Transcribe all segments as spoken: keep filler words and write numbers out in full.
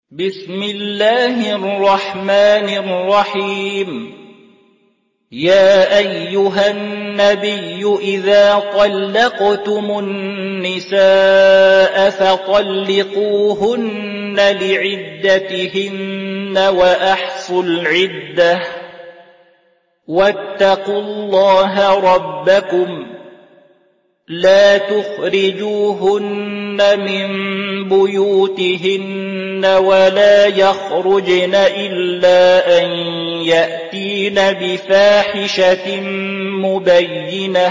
بسم الله الرحمن الرحيم يا أيها النبي إذا طلقتم النساء فطلقوهن لعدتهن وأحصوا العدة واتقوا الله ربكم لا تخرجوهن من بيوتهن ولا يخرجن إلا أن يأتين بفاحشة مبينة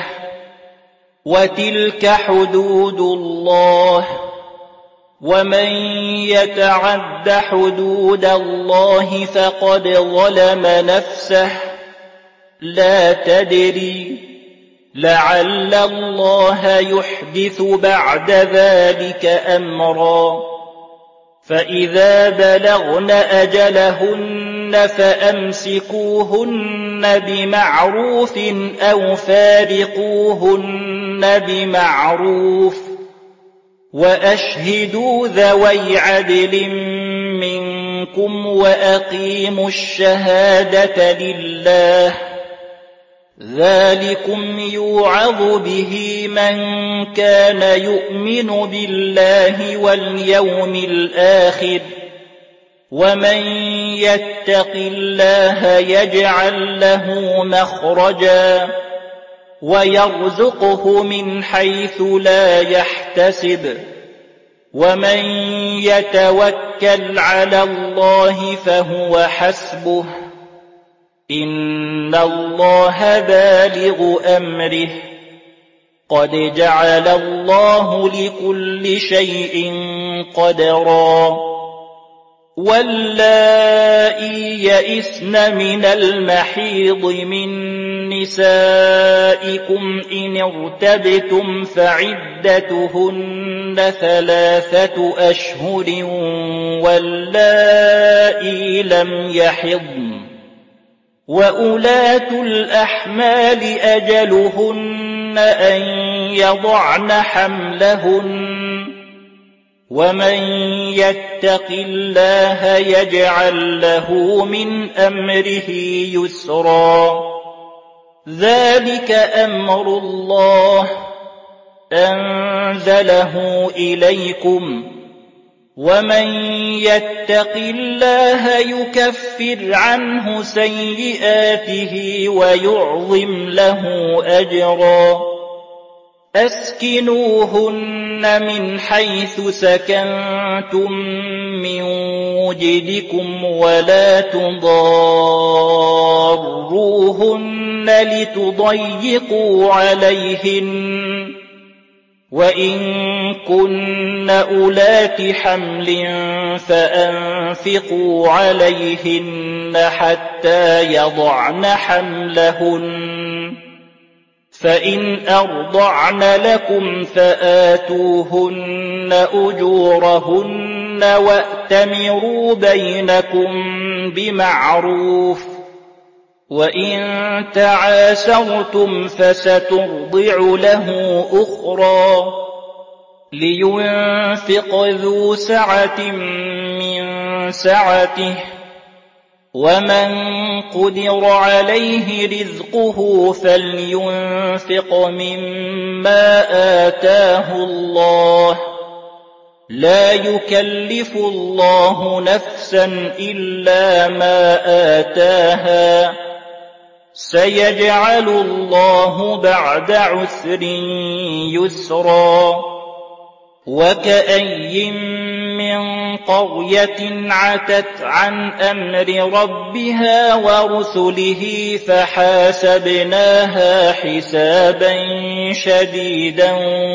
وتلك حدود الله ومن يتعد حدود الله فقد ظلم نفسه لا تدري لعل الله يحدث بعد ذلك أمرا فإذا بلغن أجلهن فأمسكوهن بمعروف أو فارقوهن بمعروف وأشهدوا ذوي عدل منكم وأقيموا الشهادة لله ذلكم يوعظ به من كان يؤمن بالله واليوم الآخر ومن يتق الله يجعل له مخرجا ويرزقه من حيث لا يحتسب ومن يتوكل على الله فهو حسبه إن الله بالغ أمره قد جعل الله لكل شيء قدرا واللائي يئسن من المحيض من نسائكم إن ارتبتم فعدتهن ثلاثة أشهر واللائي لم يحضن وأولاة الأحمال أجلهن أن يضعن حملهن ومن يتق الله يجعل له من أمره يسرا ذلك أمر الله أنزله إليكم ومن يتق الله يكفر عنه سيئاته ويعظم له أجرا أسكنوهن من حيث سكنتم من وجدكم ولا تضاروهن لتضيقوا عليهن وإن كن أولات حمل فأنفقوا عليهن حتى يضعن حملهن فإن أرضعن لكم فآتوهن أجورهن وأتمروا بينكم بمعروف وإن تعاسرتم فسترضع له أخرى لينفق ذو سعة من سعته ومن قدر عليه رزقه فلينفق مما آتاه الله لا يكلف الله نفسا إلا ما آتاها سيجعل الله بعد عسر يسرا وكأي من قرية عتت عن أمر ربها ورسله فحاسبناها حسابا شديدا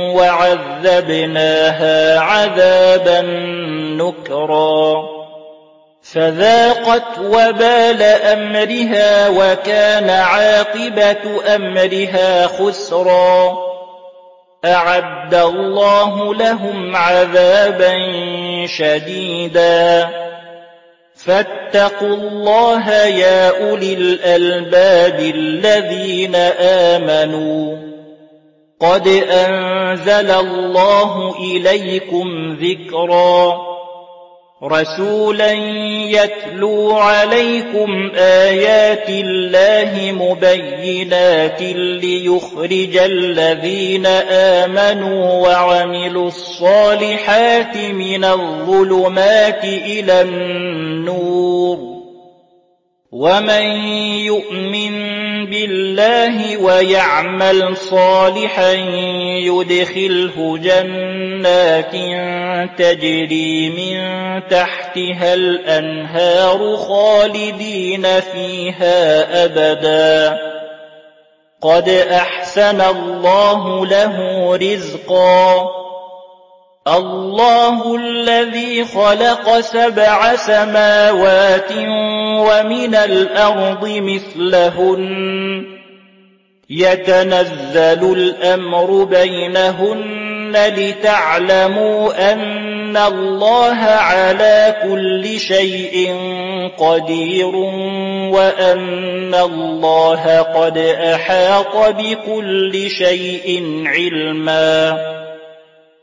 وعذبناها عذابا نكرا فذاقت وبال أمرها وكان عاقبة أمرها خسرا أعد الله لهم عذابا شديدا فاتقوا الله يا أولي الألباب الذين آمنوا قد أنزل الله إليكم ذكرا رسولا يتلو عليكم آيات الله مبينات ليخرج الذين آمنوا وعملوا الصالحات من الظلمات إلى النور ومن يؤمن بالله ويعمل صالحا يدخله جنات تجري من تحتها الأنهار خالدين فيها أبدا قد أحسن الله له رزقا الله الذي خلق سبع سماوات ومن الأرض مثلهن يتنزل الأمر بينهن لتعلموا أن الله على كل شيء قدير وأن الله قد أحاط بكل شيء علما